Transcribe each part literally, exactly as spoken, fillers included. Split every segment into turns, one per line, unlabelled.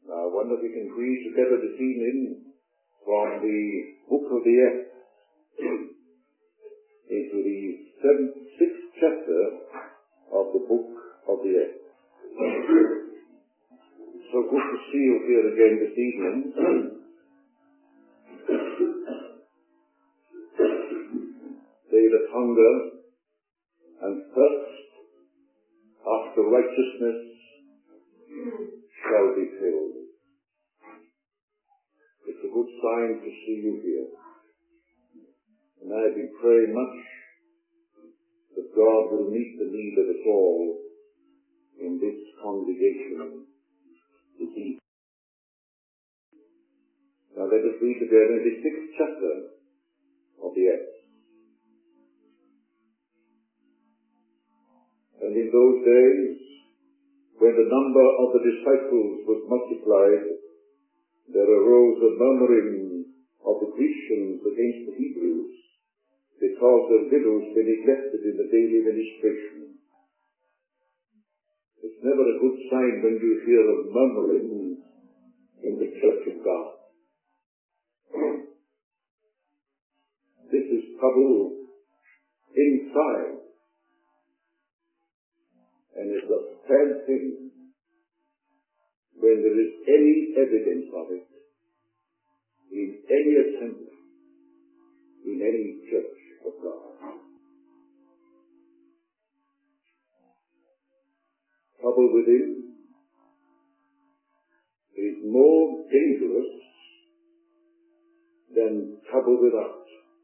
I wonder if we can read together this evening from the book of the Acts into the seventh, sixth chapter of the book of the Acts. So good to see you here again this evening. They that hunger and thirst after righteousness shall be filled. It's a good sign to see you here. And I have been praying much that God will meet the need of us all in this congregation this evening. Now let us read together the sixth chapter of the Acts. And in those days, when the number of the disciples was multiplied, there arose a murmuring of the Grecians against the Hebrews, because their widows were neglected in the daily ministration. It's never a good sign when you hear of murmuring in the church of God. This is trouble inside, and it's a bad thing when there is any evidence of it in any assembly, in any church of God. Trouble within is more dangerous than trouble without.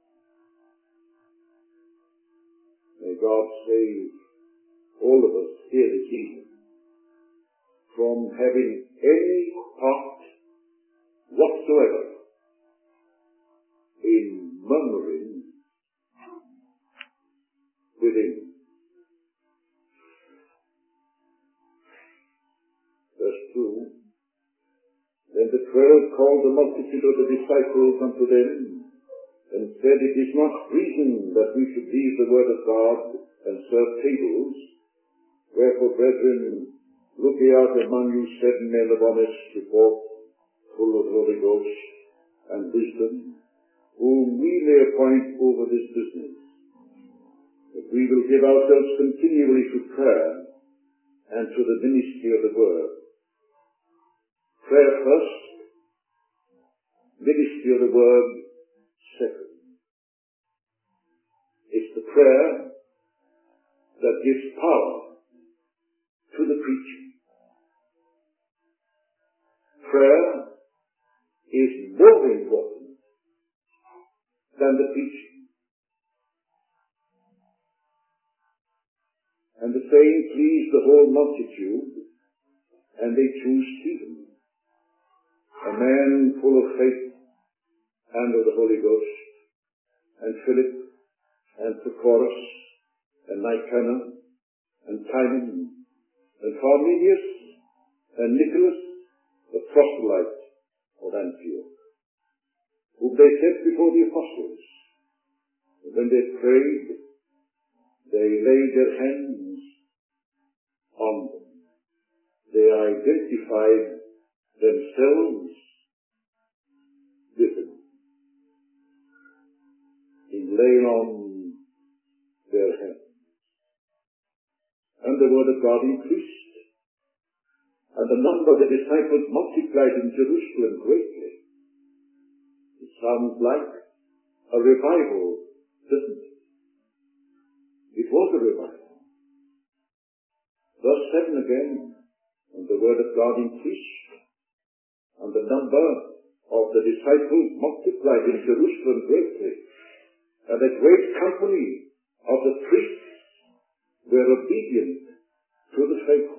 May God save all of us here this evening from having any part whatsoever in murmuring within. Verse two. Then the twelve called the multitude of the disciples unto them, and said, It is not reason that we should leave the word of God and serve tables. Wherefore, brethren, look ye out among you seven men of honest report, full of the Holy Ghost and wisdom, whom we may appoint over this business, that we will give ourselves continually to prayer and to the ministry of the word. Prayer first, ministry of the word second. It's the prayer that gives power to the preaching. Prayer is more important than the preaching. And the saying pleased the whole multitude, and they chose Stephen, a man full of faith and of the Holy Ghost, and Philip, and Prochorus, and Nicanor, and Timon, and Parmenius, and Nicholas, the proselyte of Antioch, whom they set before the apostles. And when they prayed, they laid their hands on them. They identified themselves with them in laying on their hands. And the word of God increased, and the number of the disciples multiplied in Jerusalem greatly. It sounds like a revival, doesn't it? It was a revival. Verse seven again, and the word of God increased, and the number of the disciples multiplied in Jerusalem greatly, and a great company of the priests were obedient to the faith.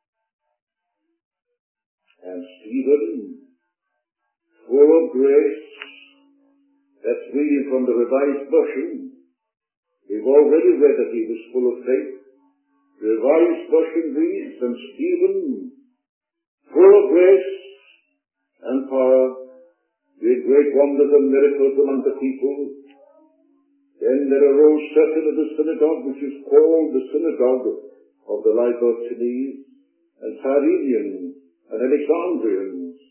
And Stephen, full of grace, that's reading from the Revised Version. We've already read that he was full of faith. The Revised Version reads, and Stephen, full of grace and power, did great wonders and miracles among the people. Then there arose certain of the synagogue, which is called the synagogue of the Libertines, and Cyrenians, and Alexandrians,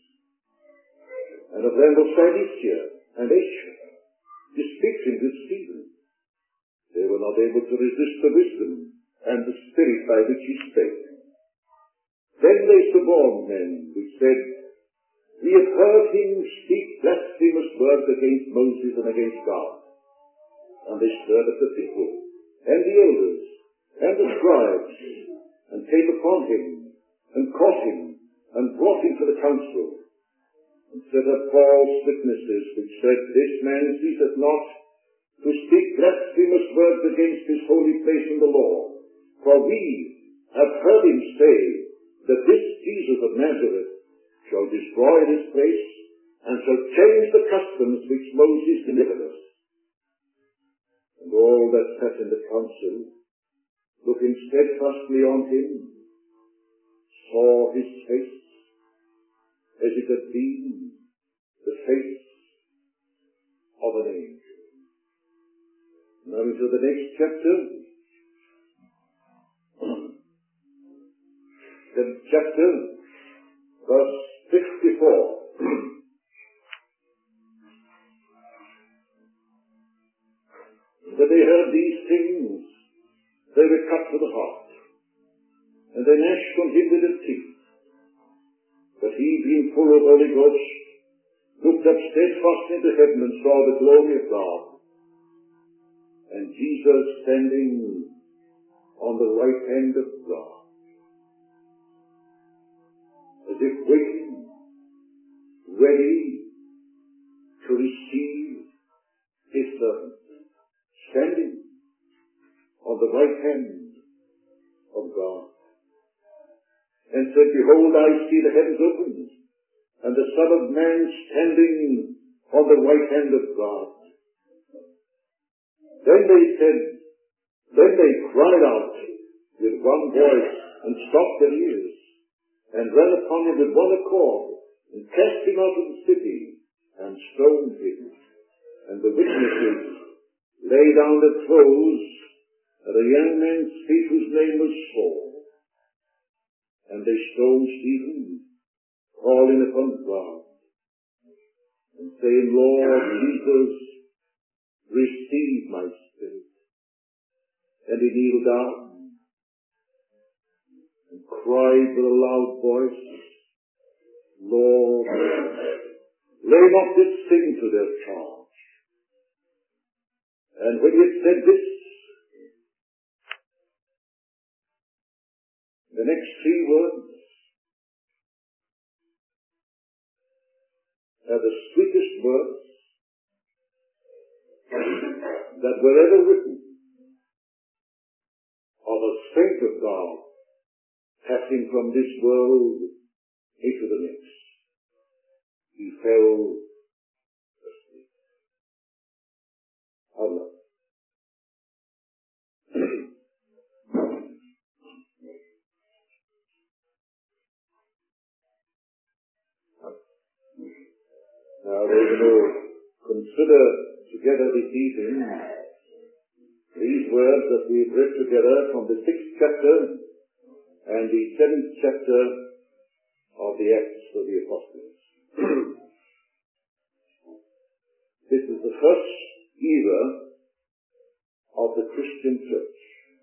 and of them of Cilicia and Asia, disputing with Stephen. They were not able to resist the wisdom and the spirit by which he spake. Then they suborned men, which said, We have heard him speak blasphemous words against Moses and against God. And they stirred up the people, and the elders, and the scribes, and came upon him, and caught him, and brought him to the council, and set up false witnesses, which said, This man ceaseth not to speak blasphemous words against his holy place in the law. For we have heard him say that this Jesus of Nazareth shall destroy this place, and shall change the customs which Moses delivered us. And all that sat in the council, looking steadfastly on him, saw his face as it had been the face of an angel. Now into the next chapter, the chapter, verse fifty-four. When they heard these things, they were cut to the heart, and they gnashed on him with their teeth. But he, being full of Holy Ghost, looked up steadfastly into heaven and saw the glory of God, and Jesus standing on the right hand of God, as if waiting, ready to receive his servant, standing on the right hand of God, and said, Behold, I see the heavens opened, and the Son of Man standing on the right hand of God. Then they said, then they cried out with one voice, and stopped their ears, and ran upon him with one accord, and cast him out of the city, and stoned him. And the witnesses lay down their clothes at a young man's feet whose name was Saul. And they stoned Stephen, calling upon God, and saying, Lord Jesus, receive my spirit. And he kneeled down and cried with a loud voice, Lord, lay not this sin to their charge. And when he had said this, the next three words are the sweetest words that were ever written of a saint of God passing from this world into the next. He fell asleep. Allah. Now we're going to consider together this evening these words that we've read together from the sixth chapter and the seventh chapter of the Acts of the Apostles. This is the first era of the Christian church.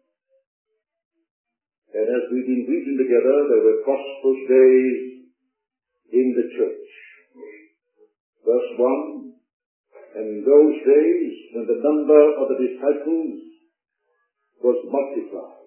And as we've been reading together, there were prosperous days in the church. Verse one, and in those days when the number of the disciples was multiplied.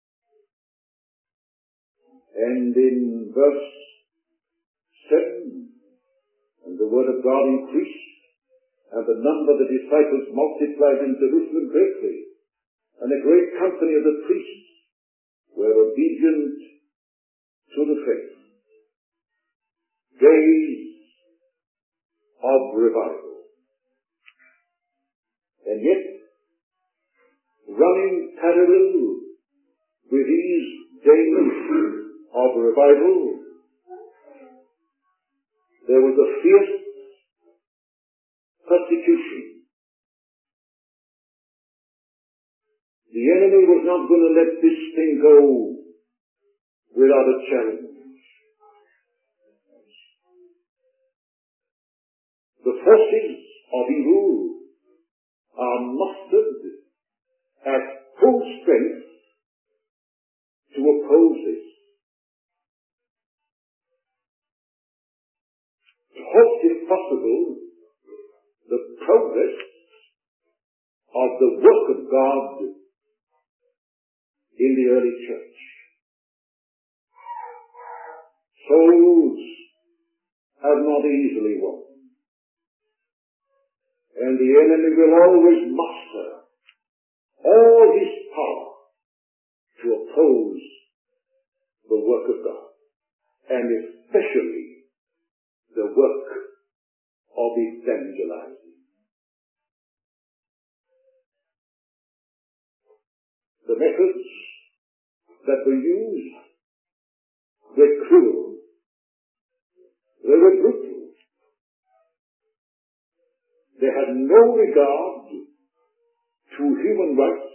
And in verse seven, and the word of God increased, and the number of the disciples multiplied in Jerusalem greatly, and a great company of the priests were obedient to the faith. Days of revival. And yet, running parallel with these days of revival, there was a fierce persecution. The enemy was not going to let this thing go without a challenge. the forces of evil are mustered at full strength to oppose this. To halt, if possible, the progress of the work of God in the early church. Souls are not easily won, and the enemy will always muster all his power to oppose the work of God, and especially the work of evangelizing. The methods that were used were cruel. They were brutal. They had no regard to human rights,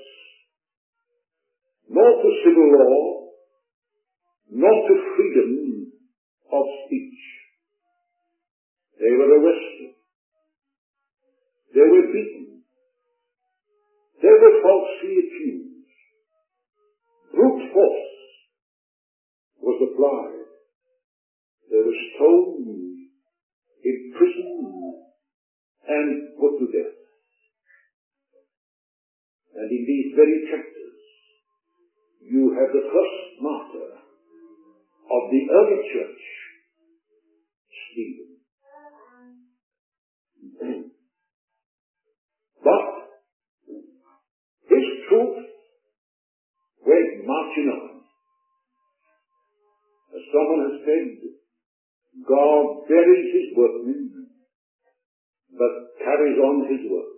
nor to civil law, nor to freedom of speech. They were arrested. They were beaten. They were falsely accused. Brute force was applied. They were stoned, imprisoned, and put to death. And in these very chapters, you have the first martyr of the early church, Stephen. But his truth went marching on. As someone has said, God buries his workmen, but carries on his work.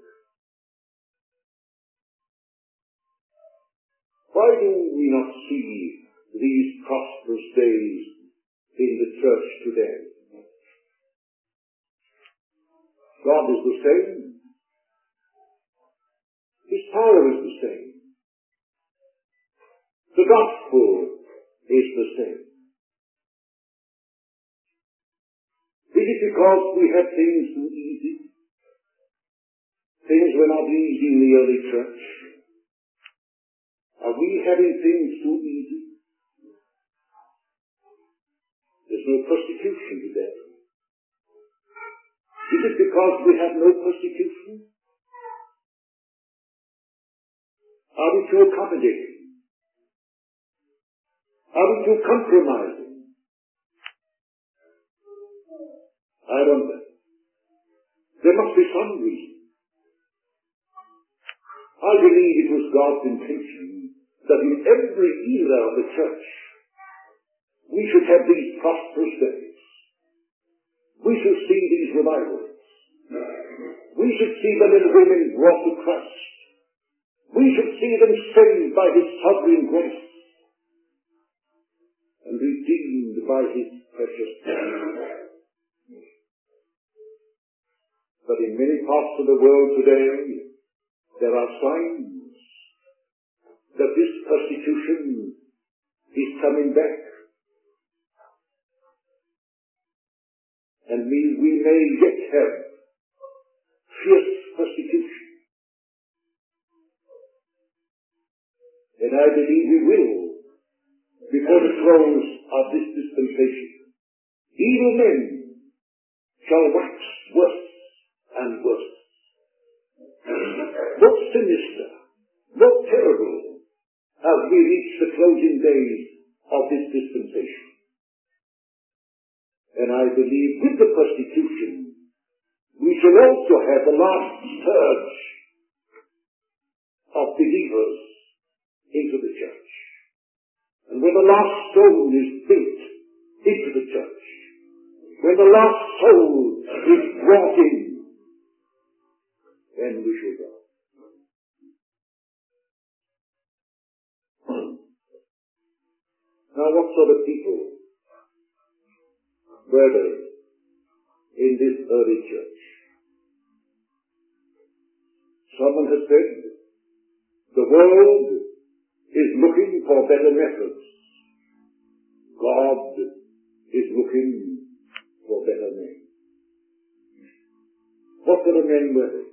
Why do we not see these prosperous days in the church today? God is the same. His power is the same. The gospel is the same. Is it because we have things too easy? Things were not easy in the early church. Are we having things too easy? There's no persecution today. Is it because we have no persecution? Are we too accommodating? Are we too compromising? I wonder. There must be some reason. I believe it was God's intention that in every era of the church we should have these prosperous days. We should see these revivals. We should see men and women brought to Christ. We should see them saved by His sovereign grace and redeemed by His precious blood. But in many parts of the world today, there are signs that this persecution is coming back. And we, we may yet have fierce persecution. And I believe we will before the close of this dispensation. Evil men shall wax worse and worse. More sinister, more terrible as we reach the closing days of this dispensation. And I believe with the persecution, we shall also have the last surge of believers into the church. And when the last stone is built into the church, when the last soul is brought in, then we shall go. Now, what sort of people were they in this early church? Someone has said, the world is looking for better methods. God is looking for better men. the men were they?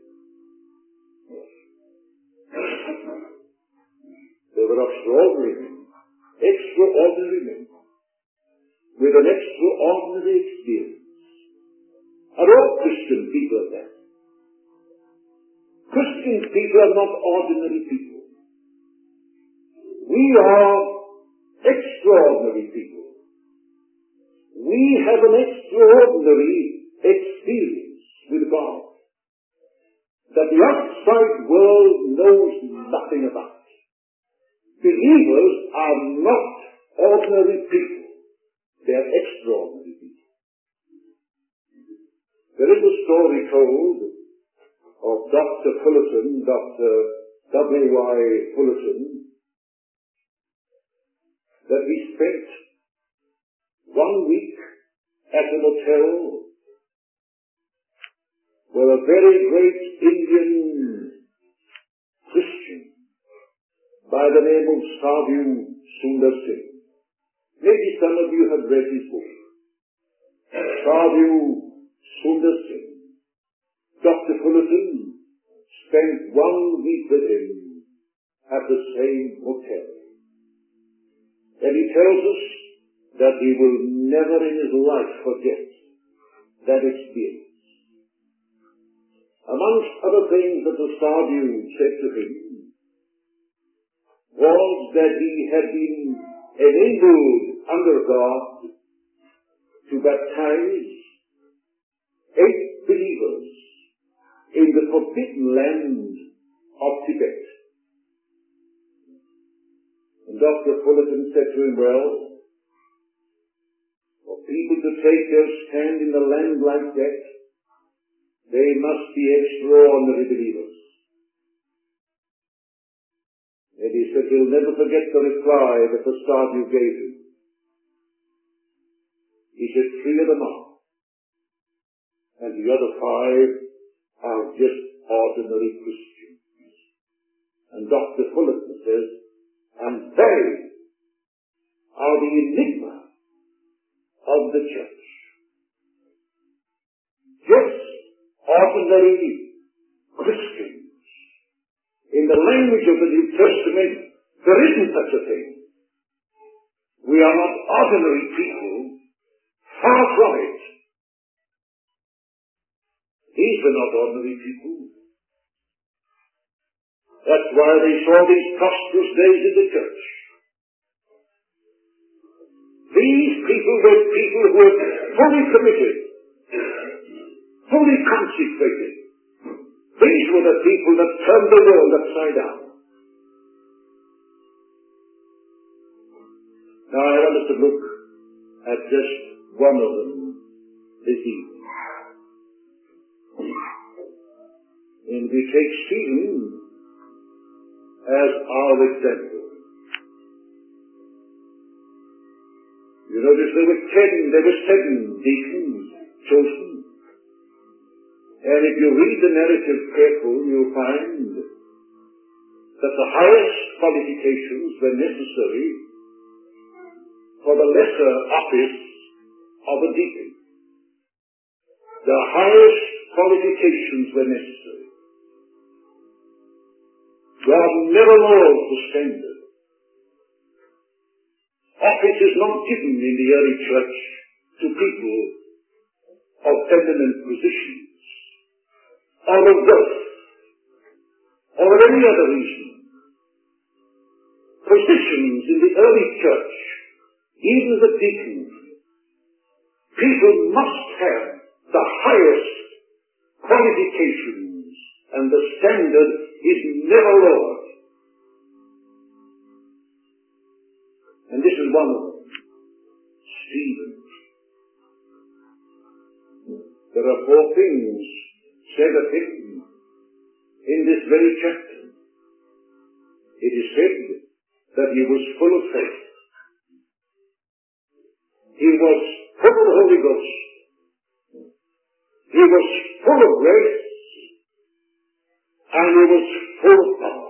They were extraordinary men. Extraordinary men. With an extraordinary experience. Are all Christian people that? Christian people are not ordinary people. We are extraordinary people. We have an extraordinary experience with God that the outside world knows nothing about. Believers are not ordinary people. They are extraordinary people. There is a story told of Doctor Fullerton, Doctor W Y Fullerton, that he spent one week at an hotel where a very great Indian Christian by the name of Sadhu Sundar Singh. Maybe some of you have read his book. Sadhu Sundar Singh. Doctor Fullerton spent one week with him at the same hotel. And he tells us that he will never in his life forget that experience. Amongst other things that the Sadhu said to him was that he had been enabled under God to baptize eight believers in the forbidden land of Tibet. And Doctor Fullerton said to him, well, for people to take their stand in a land like that, they must be extraordinary believers. And he said he'll never forget the reply that the Sadhu gave him. He said, three of them are, and the other five are just ordinary Christians. And Doctor Fullerton says, and they are the enigma of the church. Just ordinary Christians. In the language of the New Testament, there isn't such a thing. We are not ordinary people. Far from it. These were not ordinary people. That's why they saw these prosperous days in the church. These people were people who were fully committed, fully consecrated. These were the people that turned the world upside down. Now I want us to look at just one of them this evening. And we take Stephen as our example. You notice there were ten, there were seven deacons chosen. And if you read the narrative carefully, you'll find that the highest qualifications were necessary for the lesser office of a deacon. The highest qualifications were necessary. God never lowered the standard. Office is not given in the early church to people of eminent positions, or of wealth, or of any other reason. Positions in the early church, even the deacons, people must have the highest qualifications, and the standard is never lowered. And this is one of them, Stephen. There are four things said of him in this very chapter. It is said that he was full of faith. He was full of the Holy Ghost. He was full of grace. And he was full of power.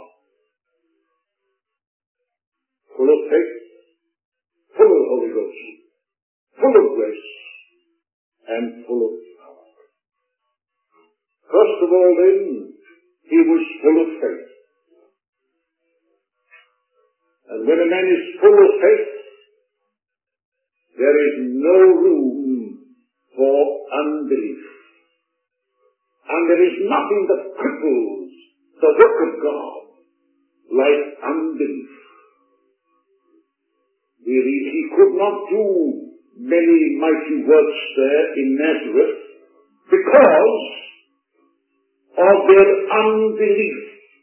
Full of faith, full of the Holy Ghost, full of grace, and full of power. First of all then, he was full of faith. And when a man is full of faith, there is no room for unbelief. And there is nothing that cripples the work of God like unbelief. We read, he could not do many mighty works there in Nazareth because of their unbelief.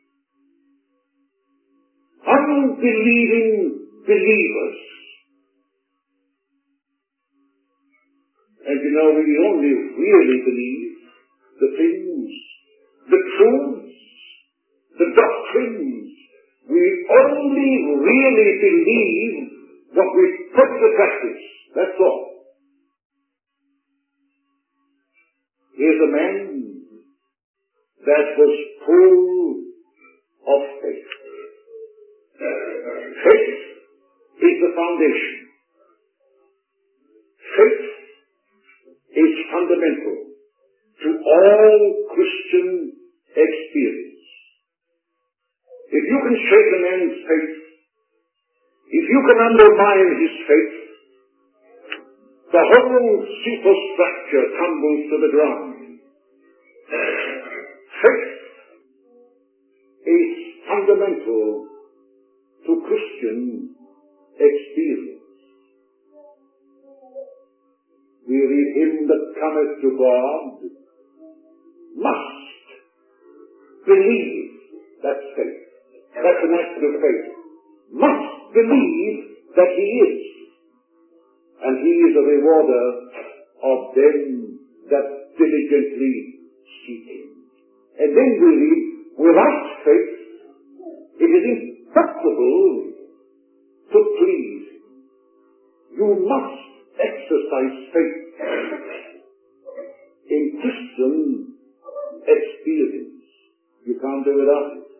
Unbelieving believers. And you know, we only really believe the things, the truths, the doctrines. We only really believe what we put to practice. That's all. Here's a man that was full of faith. Faith is the foundation. Faith is fundamental to all Christian experience. If you can shake a man's faith, if you can undermine his faith, the whole superstructure tumbles to the ground. Faith is fundamental to Christian experience. We read, him that cometh to God must believe. That's faith. That's an act of faith. Must believe that he is. And he is a rewarder of them that diligently seek him. And then we read, without faith, it is impossible to please him. You must exercise faith in Christian experience. You can't do without it.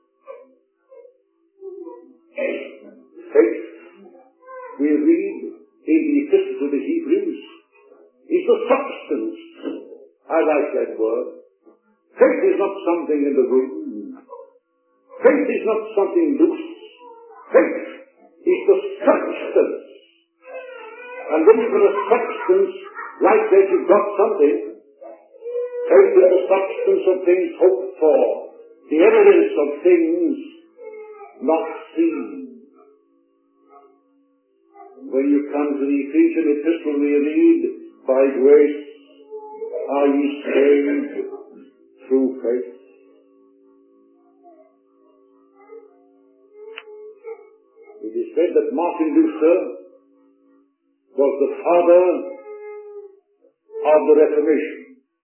Faith, we read in the Epistle to the Hebrews, is the substance. I like that word. Faith is not something in the room. Faith is not something loose. Faith is the substance. And when you've got a substance like that, you've got something. Faith is the substance of things hoped for, the evidence of things not seen. When you come to the Ephesian epistle, we read, by grace are ye saved through faith. It is said that Martin Luther was the father of the Reformation.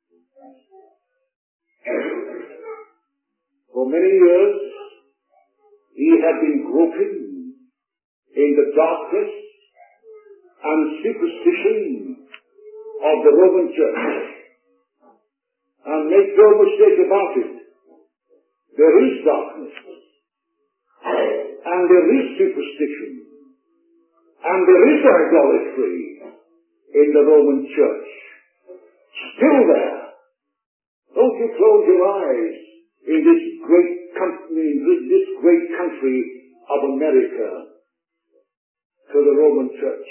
For many years, he had been groping in the darkness and superstition of the Roman Church. And make no mistake about it, there is darkness, and there is superstition, and there is idolatry in the Roman Church. Still there. Don't you close your eyes in this great country, in this great country of America, to the Roman Church.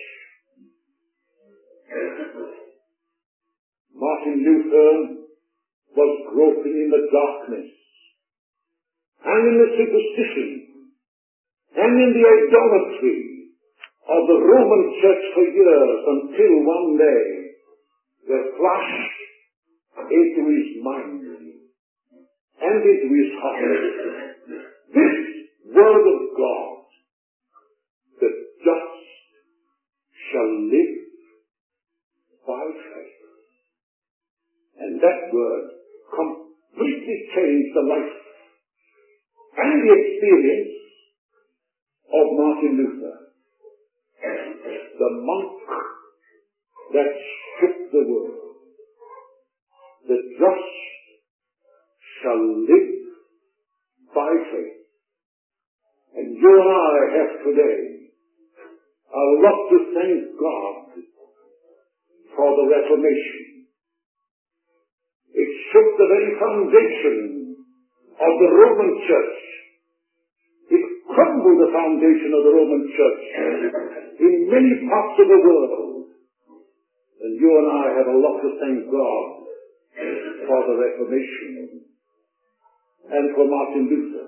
Martin Luther was groping in the darkness, and in the superstition, and in the idolatry of the Roman Church for years, until one day there flashed into his mind and into his heart this word of God: the just shall live by faith. And that word completely changed the life and the experience of Martin Luther, the monk that shook the world. The just shall live by faith. And you and I have today a lot to thank God for the Reformation. It shook the very foundation of the Roman Church. It crumbled the foundation of the Roman Church in many parts of the world. And you and I have a lot to thank God for the Reformation and for Martin Luther.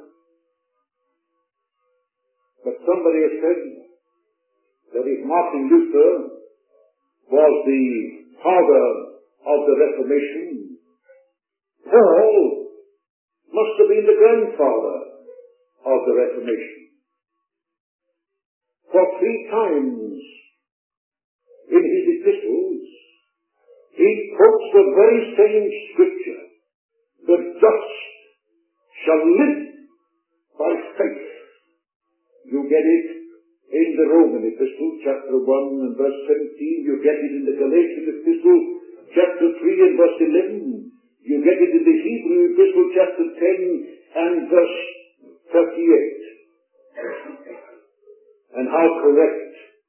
But somebody has said that if Martin Luther was the father of the Reformation, Paul must have been the grandfather of the Reformation. For three times in his epistles, he quotes the very same scripture: the just shall live by faith. You get it in the Roman epistle, chapter one and verse seventeen. You get it in the Galatian epistle, chapter three and verse eleven. You get it in the Hebrew epistle, chapter ten and verse thirty-eight. And how correct,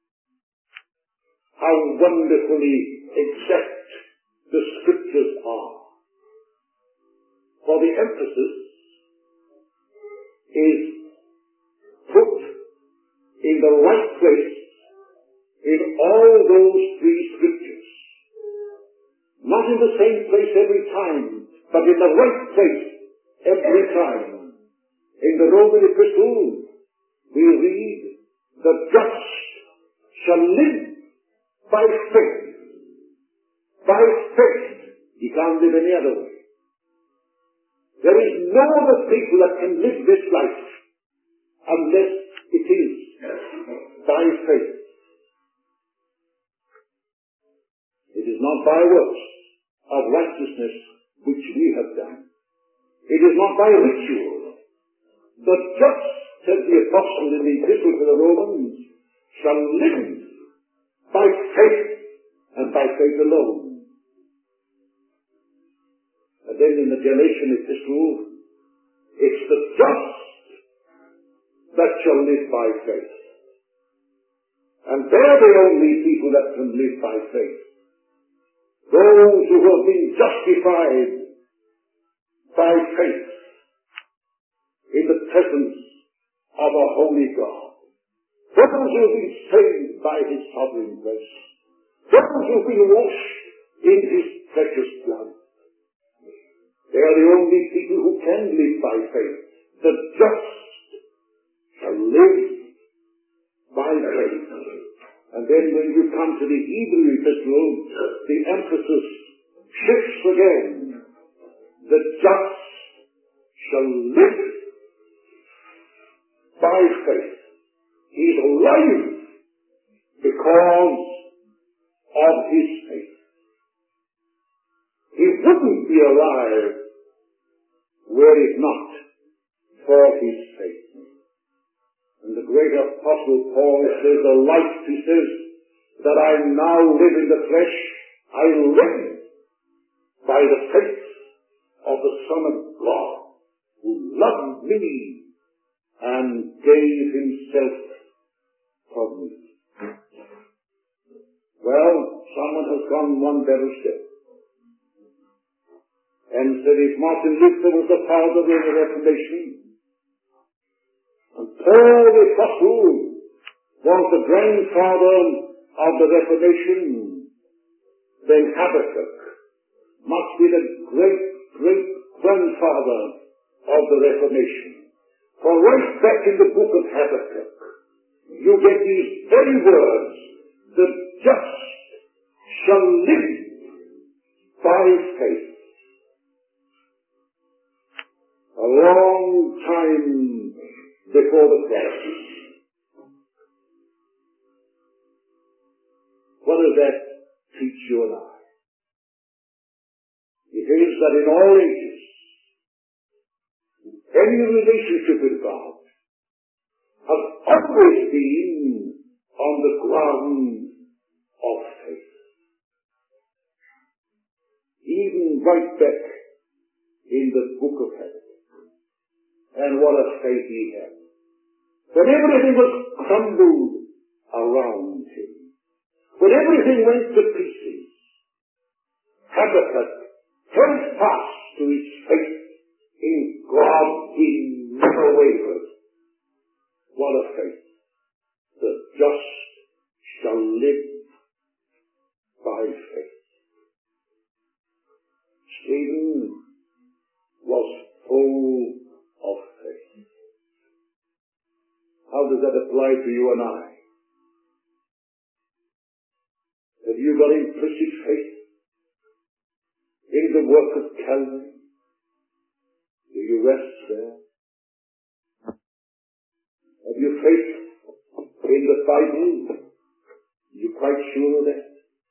how wonderfully exact the scriptures are. For the emphasis is put in the right place in all those three scriptures. Not in the same place every time, but in the right place every time. In the Roman epistle, we read, the just shall live by faith. By faith. He can't live any other way. There is no other people that can live this life unless it is by faith. It is not by works of righteousness which we have done. It is not by ritual. The just, said the apostle in the epistle to the Romans, shall live by faith and by faith alone. And then in the Galatian epistle, it's the just that shall live by faith. And they're the only people that can live by faith. Those who have been justified by faith in the presence of a holy God. Those who have been saved by his sovereign grace. Those who have been washed in his precious blood. They are the only people who can live by faith. The just shall live by faith. And then when you come to the Hebrew epistle, the emphasis shifts again. The just shall live by faith. He's alive because of his faith. He wouldn't be alive were it not for his faith. And the great apostle Paul says, the life, he says, that I now live in the flesh, I live by the faith of the Son of God, who loved me and gave himself for me. Well, someone has gone one better step and said if Martin Luther was the father of the Reformation, and Paul the Apostle was the grandfather of the Reformation, then Habakkuk must be the great, great grandfather of the Reformation. For right back in the book of Habakkuk, you get these very words, the just shall live by faith. A long time before the cross. What does that teach you and I? It is that in all ages, any relationship with God has always been on the ground of faith. Even right back in the book of heaven. And what a faith he had. When everything was crumbled around him, when everything went to pieces, Habakkuk held fast to his faith in God, he never wavered. What a faith! The just shall live by faith. Stephen was full of faith. How does that apply to you and I? Have you got implicit faith in the work of Calvary? Do you rest there? Have you faith in the Bible? Are you quite sure of that?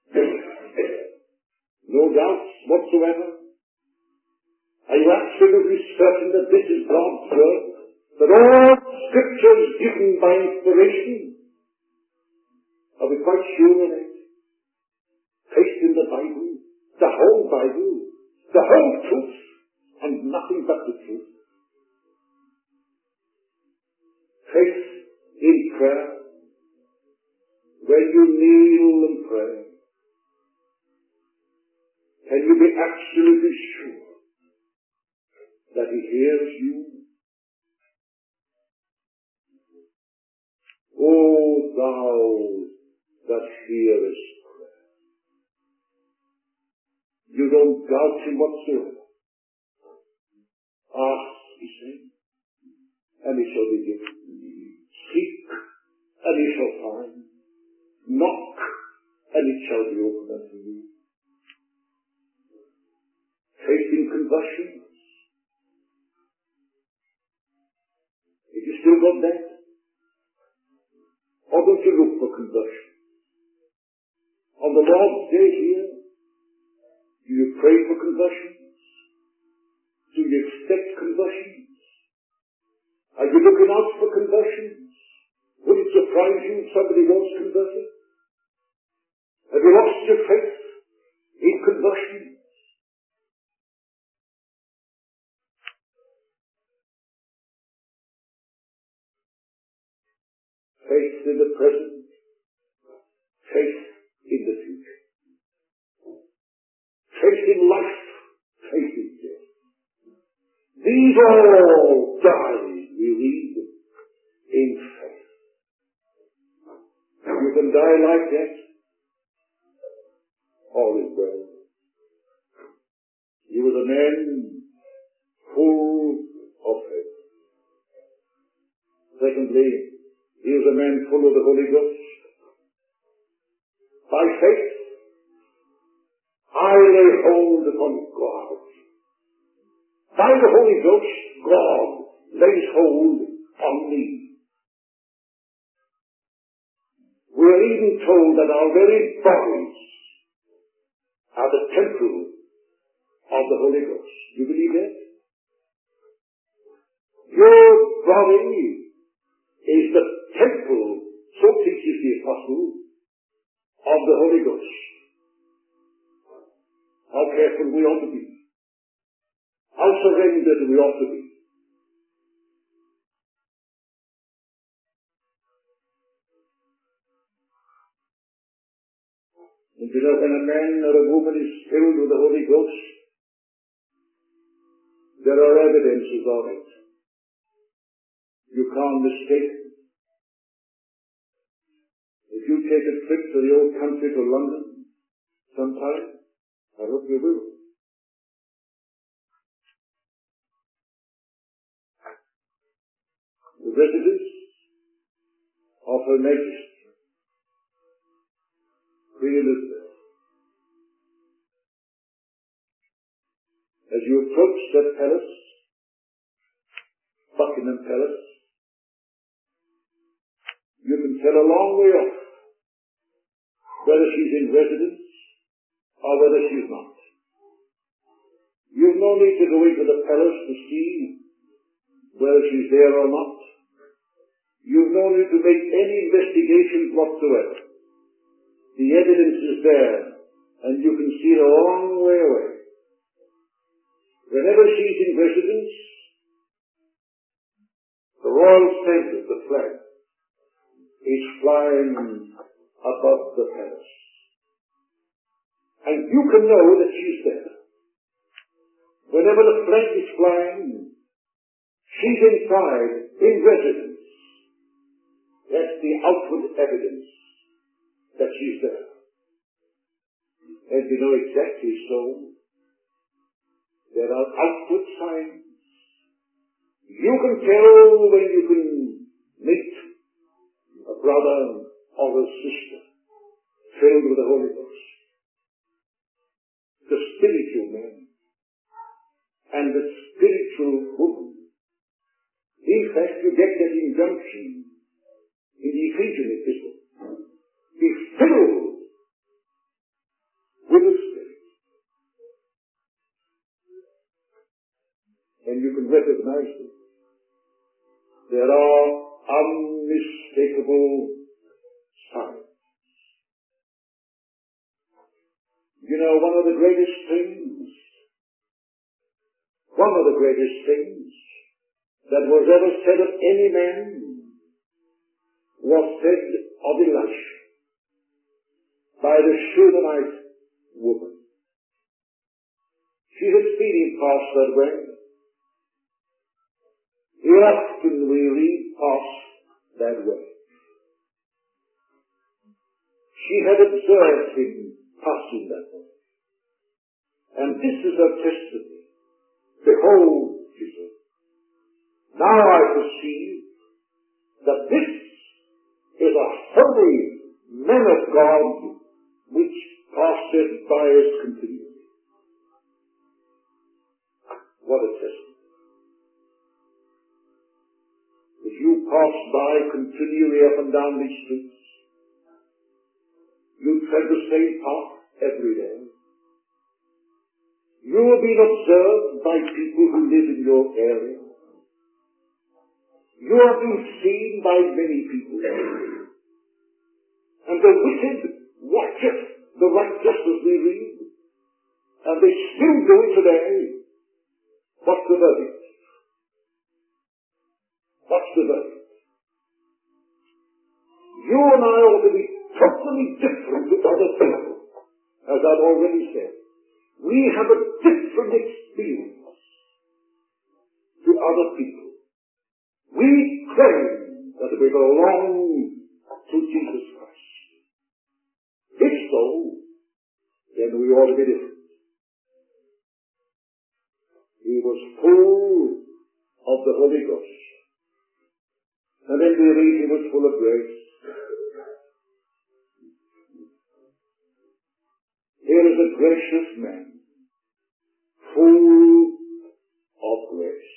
No doubts whatsoever? Are you absolutely certain that this is God's word? That all Scripture is given by inspiration? Are we quite sure of that? Faith in the Bible, the whole Bible, the whole truth, and nothing but the truth. Faith in prayer, when you kneel and pray, can you be absolutely sure that he hears you? O thou that hearest prayer. You don't doubt him whatsoever. Ask, he said, and it shall be given. Seek, and ye shall find. Knock, and it shall be opened unto you. Faith in conversions. Have you still got that? Or don't you look for conversion? On the Lord's day here, do you pray for conversions? Do you expect conversions? Are you looking out for conversions? Would it surprise you if somebody was converted? Have you lost your faith in conversion? Faith in the present, faith in the future. Faith in life, faith in death. These all die, we read, in faith. You can die like that. All is well. He was a man full of faith. Secondly, he was a man full of the Holy Ghost. By faith, I lay hold upon God. By the Holy Ghost, God lays hold on me. We are even told that our very bodies are the temple of the Holy Ghost. Do you believe that? Your body is the temple, so teaches the apostle, of the Holy Ghost. How careful we ought to be. How surrendered we ought to be. And you know, when a man or a woman is filled with the Holy Ghost, there are evidences of it. You can't mistake it. If you take a trip to the old country to London sometime, I hope you will. The residence of Her Majesty, Queen Elizabeth. As you approach that palace, Buckingham Palace, you can tell a long way off whether she's in residence or whether she's not. You've no need to go into the palace to see whether she's there or not. You've no need to make any investigations whatsoever. The evidence is there, and you can see it a long way away. Whenever she's in residence, the royal standard, the flag, is flying above the palace. And you can know that she's there. Whenever the flag is flying, she's inside, in residence. That's the outward evidence that she's there. And you know exactly so. There are outward signs. You can tell when you can meet a brother or a sister filled with the Holy Ghost. The spiritual man and the spiritual woman. In fact, you get that injunction in the Ephesian epistle. Be filled with the Spirit. And you can recognize it. There are unmistakable signs. You know, one of the greatest things, one of the greatest things that was ever said of any man was said of Elisha by the Shunammite woman. She had seen him pass that way. Often we read past that way. She had observed him passing that way. And this is her testimony. Behold, she said, now I perceive that this is a holy man of God which passeth by us continually. What a testimony. If you pass by continually up and down these streets, you tread the same path every day. You are being observed by people who live in your area. You are being seen by many people. And the wicked watcheth the righteous, as we read, and they still do it today. What's the verdict? What's the verdict? You and I ought to be totally different to other people, as I've already said. We have a different experience to other people. We claim that we belong to Jesus Christ. If so, then we ought to be different. He was full of the Holy Ghost. And then we read he was full of grace. Here is a gracious man, full of grace.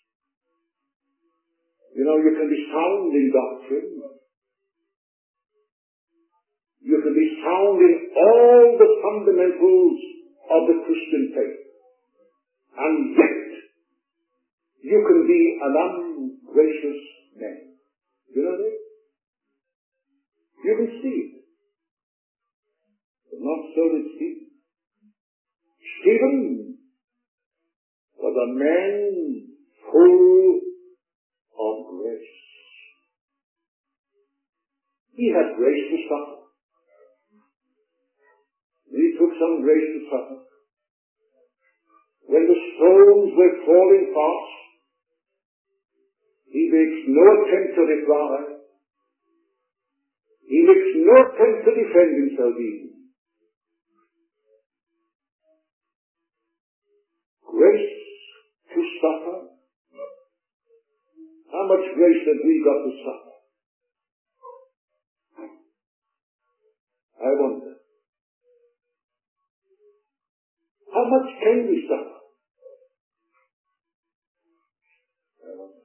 You know, you can be sound in doctrine. You can be sound in all the fundamentals of the Christian faith. And yet, you can be an ungracious man. You know that? You can see it. But not so with Stephen. Stephen was a man full of grace. He had grace to suffer. He took some grace to suffer. When the stones were falling fast, he makes no attempt to reply. He makes no attempt to defend himself even. Grace to suffer. How much grace have we got to suffer? I wonder. How much can we suffer? I wonder.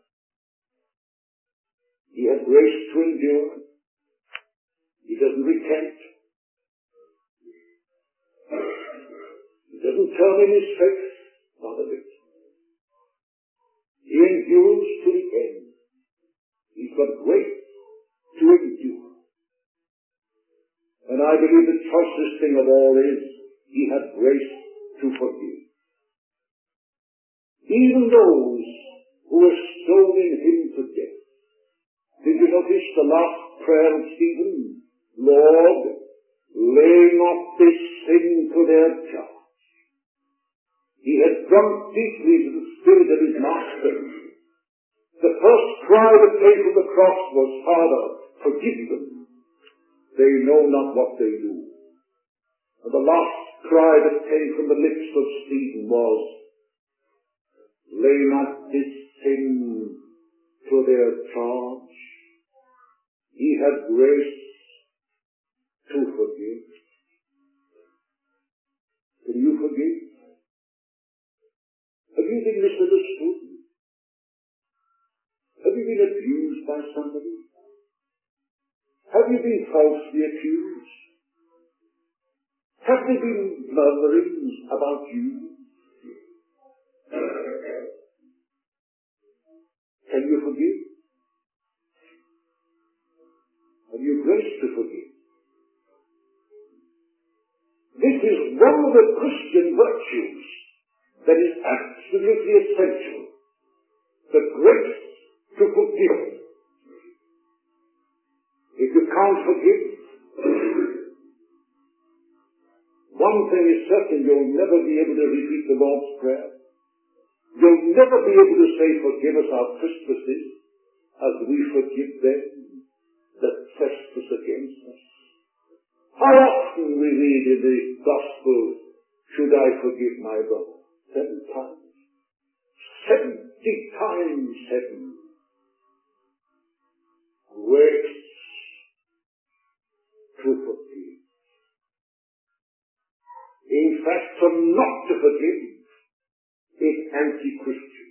He had grace to endure. He doesn't recant. He doesn't turn in his face. Not a bit. He endures to the end. He's got grace to endure. And I believe the choicest thing of all is he had grace to forgive. Even those who were stoning him to death. Did you notice the last prayer of Stephen? Lord, lay not this sin to their charge. He had drunk deeply to the spirit of his master. The first cry that came from the cross was, Father, forgive them. They know not what they do. And the last cry that came from the lips of Stephen was, lay not this sin to their charge. He had grace to forgive. Can you forgive? Have you been misunderstood? Have you been abused by somebody? Have you been falsely accused? Have there been murmurings about you? Can you forgive? Have you grace to forgive? This is one of the Christian virtues that is absolutely essential. The grace to forgive. If you can't forgive, one thing is certain, you'll never be able to repeat the Lord's Prayer. You'll never be able to say, forgive us our trespasses as we forgive them that trespass against us. How often we read in the Gospel, should I forgive my brother? Seven times. Seventy times seven. Grace to forgive. In fact, to not to forgive is anti-Christian.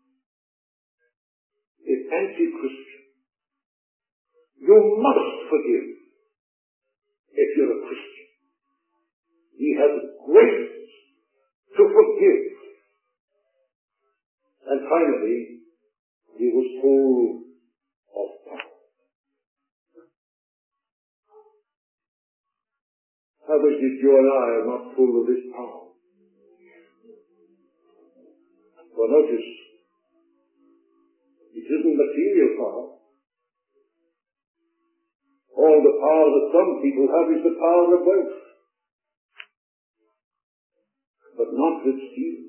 It's anti-Christian. You must forgive if you're a Christian. He has grace to forgive. And finally, he was full of power. I wish that you and I are not full of this power. For notice, it isn't material power. All the power that some people have is the power of wealth. But not with Stephen.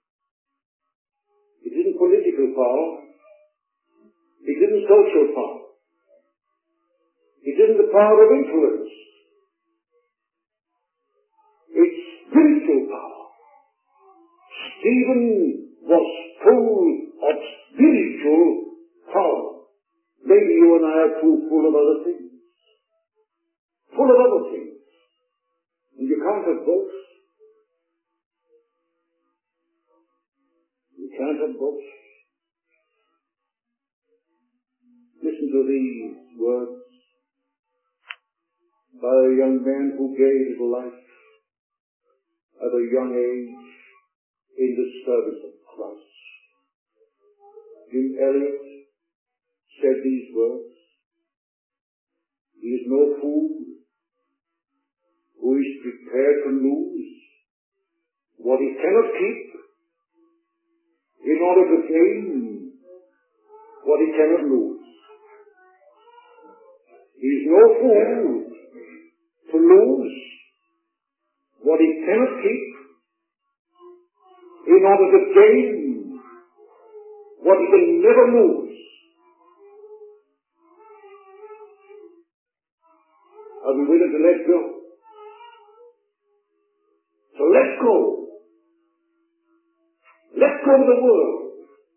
It isn't political power. It isn't social power. It isn't the power of influence. It's spiritual power. Stephen was full of spiritual power. Maybe you and I are too full of other things. Full of other things. And you can't have both. You can't have both. Listen to these words by a young man who gave his life at a young age in the service of Christ. Jim Elliot said these words. He is no fool who is prepared to lose what he cannot keep in order to gain what he cannot lose. He is no fool to lose what he cannot keep in order to gain what he can never lose. Are we willing to let go? So let go. Let go of the world.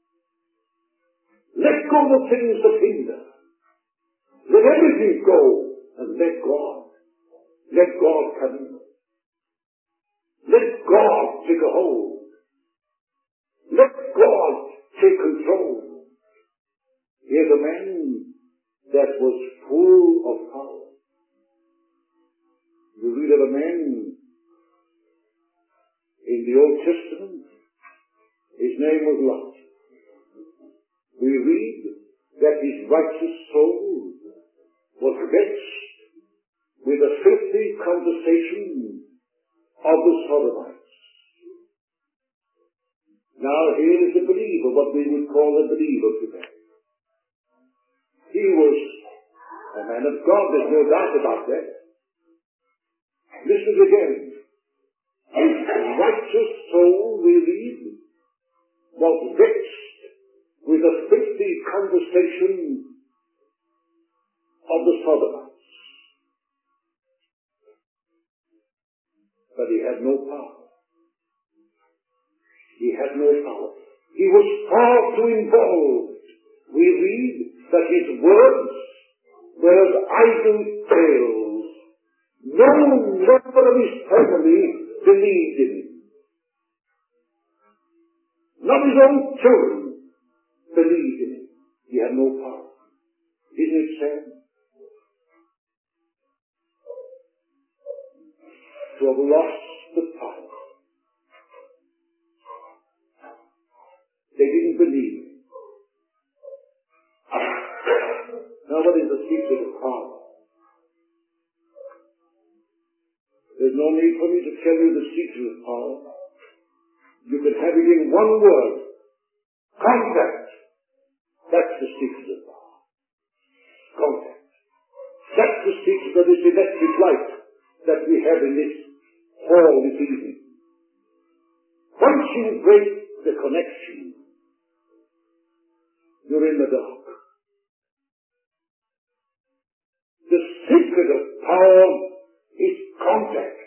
Let go of the things that hinder. Let everything go and let God. Let God come in. Let God take a hold. Let God take control. Here's a man that was full of power. You read of a man in the Old Testament. His name was Lot. We read that his righteous soul was vexed with the filthy conversation of the Sodomites. Now here is a believer, what we would call a believer today. He was a man of God, there's no doubt about that. Listen again. His righteous soul, we read, was vexed with the filthy conversation of the Sodomites. But he had no power. He had no power. He was far too involved. We read that his words were as idle tales. No member of his family believed in him. Not his own children believed in him. He had no power. Isn't it sad? To have lost the power. They didn't believe. Now what is the secret of power? There's no need for me to tell you the secret of power. You can have it in one word. Contact. That's the secret of power. Contact. That's the secret of this electric light that we have in this hall this evening. Once you break the connection, you're in the dark. The secret of power is contact.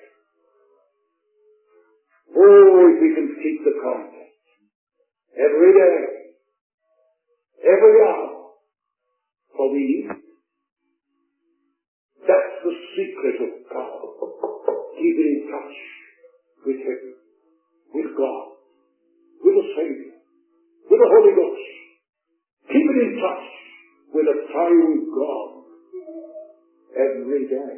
Oh, if we can keep the contact every day, every hour, for we need it. That's the secret of power. Keep it in touch with heaven, with God, with the Savior, with the Holy Ghost. Keep it in touch with a triune God every day.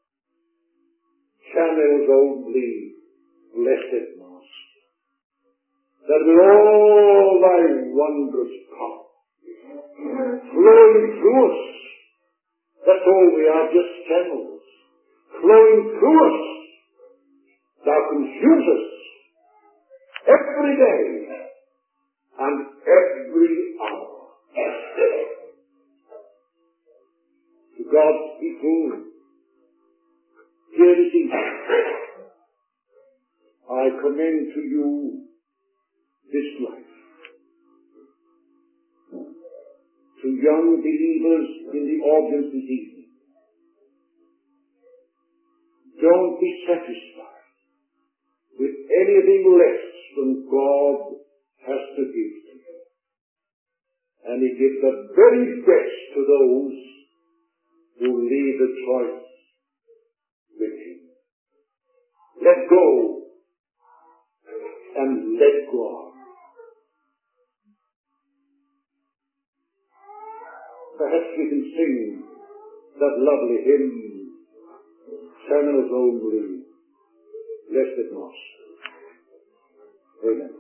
Channels only, blessed Master, that with all thy wondrous power flowing through us, that's all we are, just channels, flowing through us, thou confuse us every day and every hour. To God's people, here this evening, I commend to you this life. To young believers in the audience this evening, don't be satisfied with anything less than God has to give you. And he gives the very best to those who leave the choice with him. Let go and let God. Perhaps we can sing that lovely hymn, Channels Only, Blessed Master. Amen.